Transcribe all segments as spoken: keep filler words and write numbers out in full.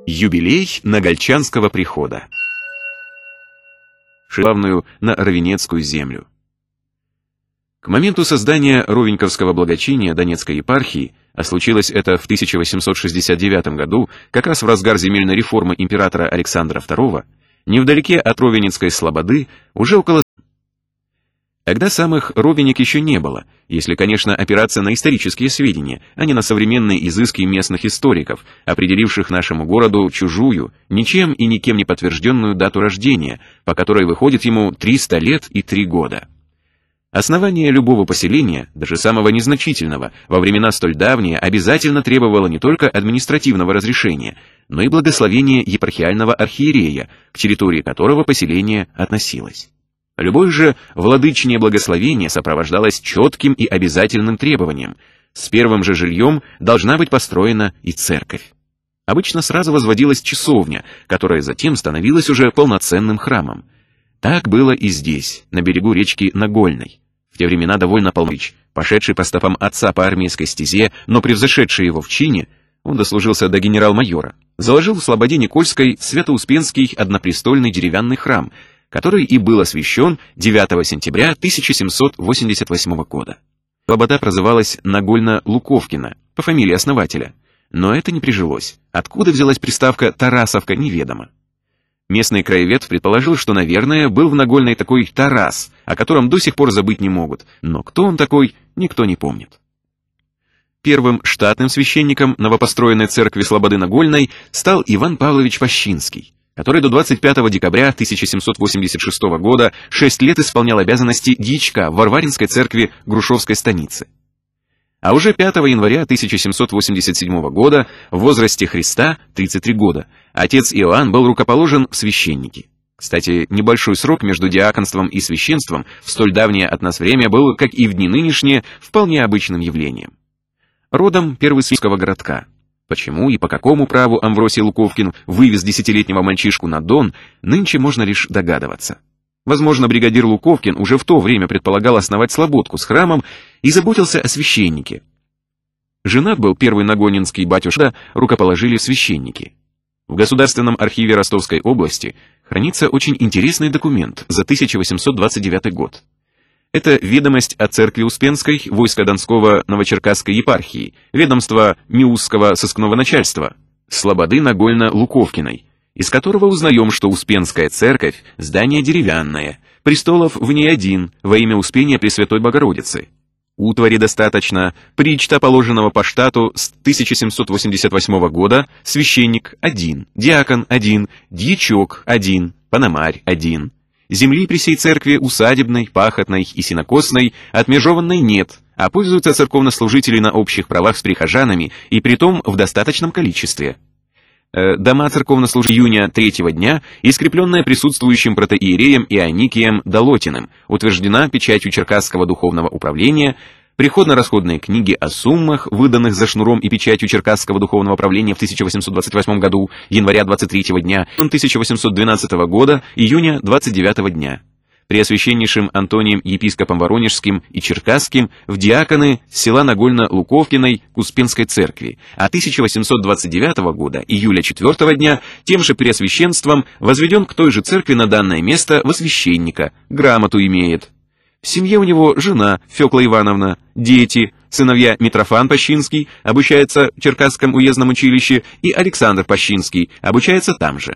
Юбилей Нагольчанского прихода. Главную на Ровенецкую землю. К моменту создания Ровеньковского благочиния Донецкой епархии, а случилось это в тысяча восемьсот шестьдесят девятом году, как раз в разгар земельной реформы императора Александра второго, невдалеке от Ровенецкой слободы уже около... Тогда самых ровенек еще не было, если, конечно, опираться на исторические сведения, а не на современные изыски местных историков, определивших нашему городу чужую, ничем и никем не подтвержденную дату рождения, по которой выходит ему триста лет и три года. Основание любого поселения, даже самого незначительного, во времена столь давние, обязательно требовало не только административного разрешения, но и благословения епархиального архиерея, к территории которого поселение относилось. Любое же владычное благословение сопровождалось четким и обязательным требованием: с первым же жильем должна быть построена и церковь. Обычно сразу возводилась часовня, которая затем становилась уже полноценным храмом. Так было и здесь, на берегу речки Нагольной. В те времена довольно полнович, пошедший по стопам отца по армейской стезе, но превзошедший его в чине, он дослужился до генерал-майора, заложил в слободе Никольской Свято-Успенский однопрестольный деревянный храм, который и был освящен девятого сентября тысяча семьсот восемьдесят восьмого года. Слобода прозывалась Нагольно-Луковкина, по фамилии основателя, но это не прижилось. Откуда взялась приставка «Тарасовка» неведомо. Местный краевед предположил, что, наверное, был в Нагольной такой Тарас, о котором до сих пор забыть не могут, но кто он такой, никто не помнит. Первым штатным священником новопостроенной церкви Слободы Нагольной стал Иван Павлович Пащинский, который до двадцать пятого декабря тысяча семьсот восемьдесят шестого года шесть лет исполнял обязанности дьячка в Варваринской церкви Грушевской станицы. А уже пятого января тысяча семьсот восемьдесят седьмого года, в возрасте Христа, тридцать три года, отец Иоанн был рукоположен в священники. Кстати, небольшой срок между диаконством и священством в столь давнее от нас время был, как и в дни нынешние, вполне обычным явлением. Родом первосвятского городка. Почему и по какому праву Амвросий Луковкин вывез десятилетнего мальчишку на Дон, нынче можно лишь догадываться. Возможно, бригадир Луковкин уже в то время предполагал основать слободку с храмом и заботился о священнике. Женат был первый нагонинский батюшка, рукоположили священники. В Государственном архиве Ростовской области хранится очень интересный документ за тысяча восемьсот двадцать девятый год. Это ведомость о церкви Успенской войска Донского Новочеркасской епархии, ведомства Миусского сыскного начальства, слободы Нагольно-Луковкиной, из которого узнаем, что Успенская церковь – здание деревянное, престолов в ней один, во имя Успения Пресвятой Богородицы. Утвари достаточно, причта положенного по штату с тысяча семьсот восемьдесят восьмого года, священник – один, диакон – один, дьячок – один, пономарь – один. Земли при сей церкви усадебной, пахотной и сенокосной отмежованной нет, а пользуются церковнослужители на общих правах с прихожанами и притом в достаточном количестве. Дома церковнослужителей июня третьего дня, искрепленная присутствующим протоиереем Ионикием Долотиным, утверждена печатью Черкасского духовного управления, приходно-расходные книги о суммах, выданных за шнуром и печатью Черкасского духовного управления в тысяча восемьсот двадцать восьмом году, января двадцать третьего дня, тысяча восемьсот двенадцатого года, июня двадцать девятого дня. Преосвященнейшим Антонием епископом Воронежским и Черкасским в диаконы села Нагольно-Луковкиной к Успенской церкви, а тысяча восемьсот двадцать девятого года, июля четвёртого дня, тем же преосвященством возведен к той же церкви на данное место во священника, грамоту имеет. В семье у него жена Фёкла Ивановна, дети, сыновья Митрофан Пащинский, обучается в Черкасском уездном училище, и Александр Пащинский, обучается там же.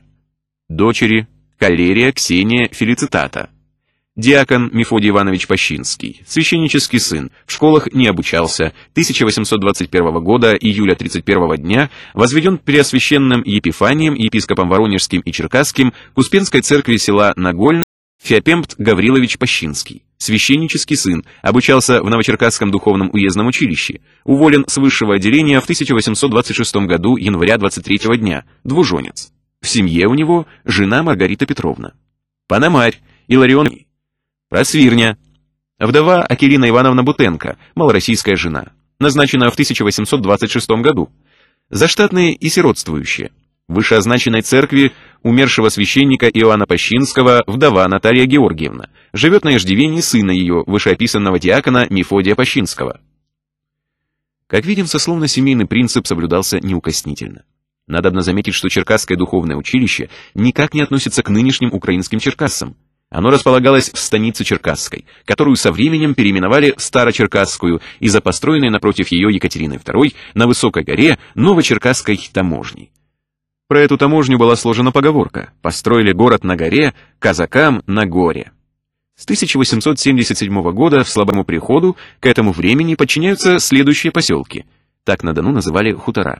Дочери Калерия, Ксения, Фелицитата. Диакон Мефодий Иванович Пащинский, священнический сын, в школах не обучался, тысяча восемьсот двадцать первого года, июля тридцать первого дня, возведен преосвященным Епифанием, епископом Воронежским и Черкасским к Успенской церкви села Нагольно, Феопемт Гаврилович Пащинский, священнический сын, обучался в Новочеркасском духовном уездном училище, уволен с высшего отделения в тысяча восемьсот двадцать шестом году, января двадцать третьего дня, двуженец. В семье у него жена Маргарита Петровна. Пономарь Иларион Просвирня. Вдова Акирина Ивановна Бутенко, малороссийская жена, назначена в тысяча восемьсот двадцать шестом году. Заштатные и сиротствующие. В вышеозначенной церкви умершего священника Иоанна Пащинского вдова Наталья Георгиевна, живет на иждивении сына ее, вышеописанного диакона Мефодия Пащинского. Как видим, сословно-семейный принцип соблюдался неукоснительно. Надобно заметить, что Черкасское духовное училище никак не относится к нынешним украинским черкассам. Оно располагалось в станице Черкасской, которую со временем переименовали в Старочеркасскую из-за построенной напротив ее Екатериной второй на высокой горе Новочеркасской таможни. Про эту таможню была сложена поговорка: «Построили город на горе, казакам на горе». С тысяча восемьсот семьдесят седьмого года в слабому приходу к этому времени подчиняются следующие поселки. Так на Дону называли хутора: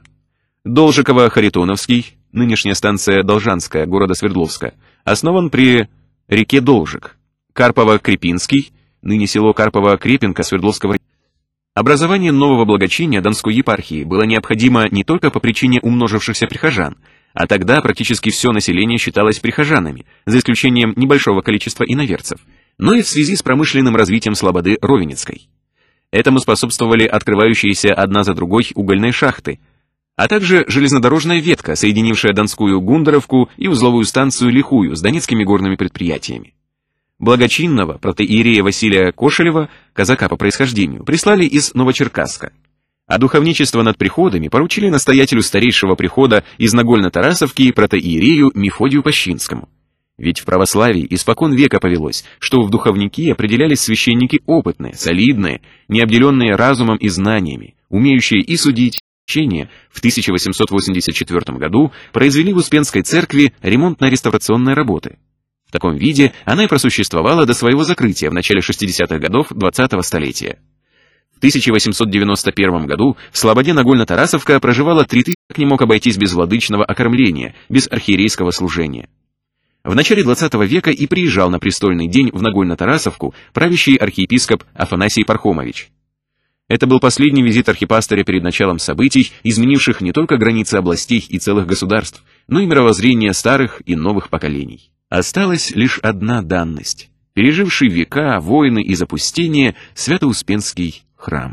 Должиково-Харитоновский, нынешняя станция Должанская, города Свердловска, основан при реке Должик; Карпово-Крепинский, ныне село Карпово-Крепинка Свердловского. Образование нового благочиния Донской епархии было необходимо не только по причине умножившихся прихожан, а тогда практически все население считалось прихожанами, за исключением небольшого количества иноверцев, но и в связи с промышленным развитием слободы Ровенецкой. Этому способствовали открывающиеся одна за другой угольные шахты, а также железнодорожная ветка, соединившая Донскую Гундаровку и узловую станцию Лихую с донецкими горными предприятиями. Благочинного протоиерея Василия Кошелева, казака по происхождению, прислали из Новочеркасска, а духовничество над приходами поручили настоятелю старейшего прихода из Нагольно-Тарасовки протоиерею Мефодию Пощинскому. Ведь в православии испокон века повелось, что в духовники определялись священники опытные, солидные, не обделенные разумом и знаниями, умеющие и судить. В тысяча восемьсот восемьдесят четвёртом году произвели в Успенской церкви ремонтно-реставрационные работы. В таком виде она и просуществовала до своего закрытия в начале шестидесятых годов двадцатого столетия. В тысяча восемьсот девяносто первом году в слободе Нагольно-Тарасовка проживало три тысячи, не мог обойтись без владычного окормления, без архиерейского служения. В начале двадцатого века и приезжал на престольный день в Нагольно-Тарасовку правящий архиепископ Афанасий Пархомович. Это был последний визит архипастыря перед началом событий, изменивших не только границы областей и целых государств, но и мировоззрение старых и новых поколений. Осталась лишь одна данность: переживший века, войны и запустение Свято-Успенский храм.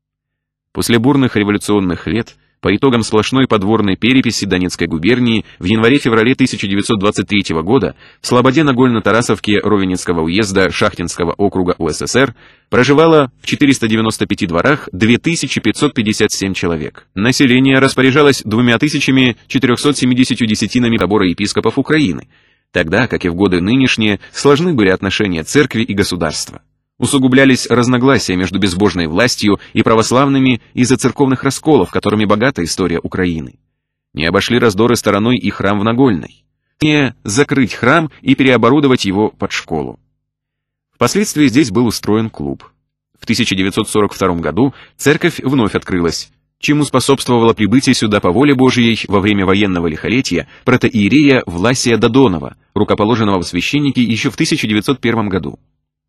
После бурных революционных лет, по итогам сплошной подворной переписи Донецкой губернии, в январе-феврале тысяча девятьсот двадцать третьего года в слободе Нагольно-Тарасовке Ровенецкого уезда Шахтинского округа УССР проживало в четырёхстах девяноста пяти дворах две тысячи пятьсот пятьдесят семь человек. Население распоряжалось двумя тысячами четырьмястами семидесятью десятинами собора епископов Украины, тогда, как и в годы нынешние, сложны были отношения церкви и государства. Усугублялись разногласия между безбожной властью и православными из-за церковных расколов, которыми богата история Украины. Не обошли раздоры стороной и храм в Нагольной. Не закрыть храм и переоборудовать его под школу. Впоследствии здесь был устроен клуб. В тысяча девятьсот сорок втором году церковь вновь открылась, чему способствовало прибытие сюда по воле Божией во время военного лихолетия протоиерея Власия Додонова, рукоположенного в священники еще в тысяча девятьсот первом году.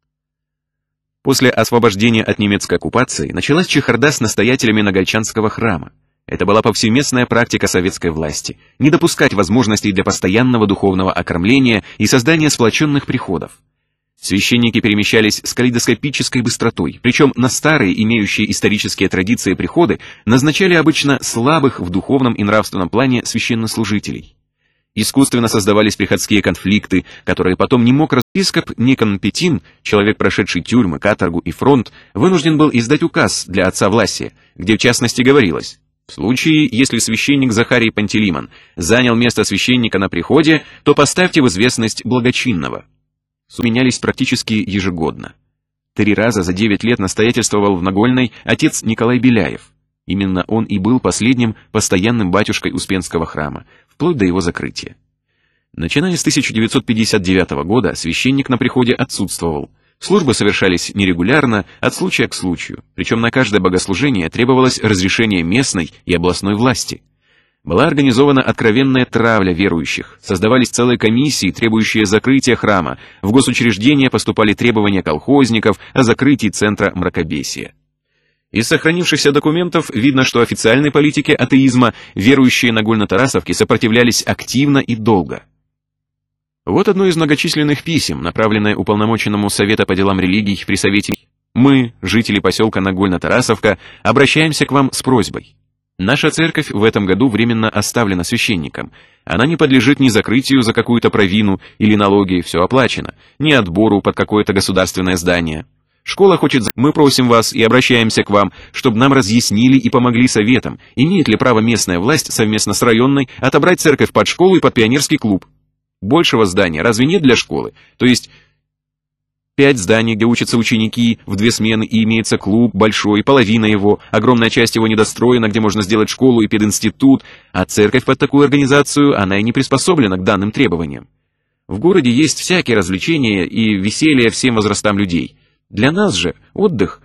После освобождения от немецкой оккупации началась чехарда с настоятелями Нагольчанского храма. Это была повсеместная практика советской власти – не допускать возможностей для постоянного духовного окормления и создания сплоченных приходов. Священники перемещались с калейдоскопической быстротой, причем на старые, имеющие исторические традиции приходы, назначали обычно слабых в духовном и нравственном плане священнослужителей. Искусственно создавались приходские конфликты, которые потом не мог разрешить. Епископ Никон Петин, человек, прошедший тюрьмы, каторгу и фронт, вынужден был издать указ для отца Власия, где в частности говорилось: в случае, если священник Захарий Пантелеймон занял место священника на приходе, то поставьте в известность благочинного. Менялись практически ежегодно. Три раза за девять лет настоятельствовал в Нагольной отец Николай Беляев. Именно он и был последним постоянным батюшкой Успенского храма, вплоть до его закрытия. Начиная с тысяча девятьсот пятьдесят девятого года священник на приходе отсутствовал. Службы совершались нерегулярно, от случая к случаю, причем на каждое богослужение требовалось разрешение местной и областной власти. Была организована откровенная травля верующих, создавались целые комиссии, требующие закрытия храма, в госучреждения поступали требования колхозников о закрытии центра мракобесия. Из сохранившихся документов видно, что официальной политике атеизма верующие Нагольно-Тарасовки сопротивлялись активно и долго. Вот одно из многочисленных писем, направленное уполномоченному Совета по делам религий при Совете. Мы, жители поселка Нагольно-Тарасовка, обращаемся к вам с просьбой. Наша церковь в этом году временно оставлена священником. Она не подлежит ни закрытию за какую-то провину или налоги, все оплачено, ни отбору под какое-то государственное здание. Школа хочет... Мы просим вас и обращаемся к вам, чтобы нам разъяснили и помогли советам, имеет ли право местная власть совместно с районной отобрать церковь под школу и под пионерский клуб. Большего здания разве нет для школы? То есть пять зданий, где учатся ученики в две смены, и имеется клуб большой, половина его, огромная часть его недостроена, где можно сделать школу и пединститут, а церковь под такую организацию, она и не приспособлена к данным требованиям. В городе есть всякие развлечения и веселье всем возрастам людей. Для нас же отдых.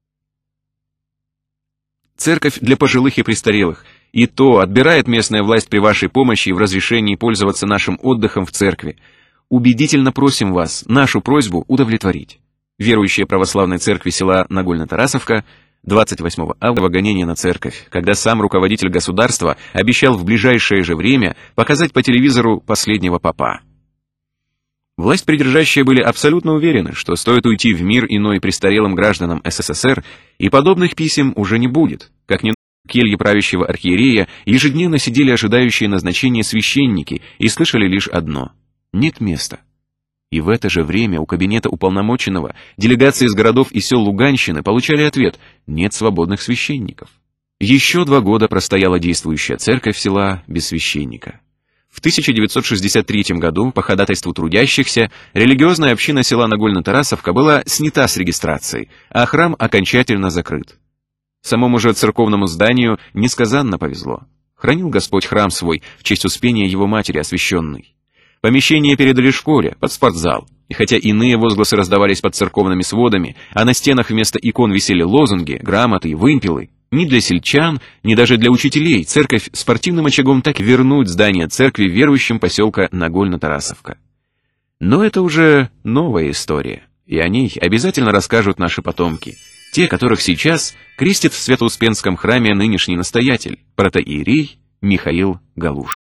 Церковь для пожилых и престарелых. И то отбирает местная власть при вашей помощи в разрешении пользоваться нашим отдыхом в церкви. Убедительно просим вас нашу просьбу удовлетворить. Верующие православной церкви села Нагольно-Тарасовка, двадцать восьмого августа гонение на церковь, когда сам руководитель государства обещал в ближайшее же время показать по телевизору последнего попа. Власть придержащие были абсолютно уверены, что стоит уйти в мир иной престарелым гражданам СССР, и подобных писем уже не будет. Как ни келье правящего архиерея ежедневно сидели ожидающие назначения священники и слышали лишь одно — нет места. И в это же время у кабинета уполномоченного делегации из городов и сел Луганщины получали ответ — нет свободных священников. Еще два года простояла действующая церковь села без священника. В тысяча девятьсот шестьдесят третьем году по ходатайству трудящихся религиозная община села Нагольно-Тарасовка была снята с регистрации, а храм окончательно закрыт. Самому же церковному зданию несказанно повезло. Хранил Господь храм свой в честь успения его матери освященной. Помещение передали школе, под спортзал, и хотя иные возгласы раздавались под церковными сводами, а на стенах вместо икон висели лозунги, грамоты и вымпелы, ни для сельчан, ни даже для учителей церковь спортивным очагом так вернуть здание церкви верующим поселка Нагольно-Тарасовка. Но это уже новая история, и о ней обязательно расскажут наши потомки, те, которых сейчас крестит в Свято-Успенском храме нынешний настоятель, протоиерей Михаил Галуш.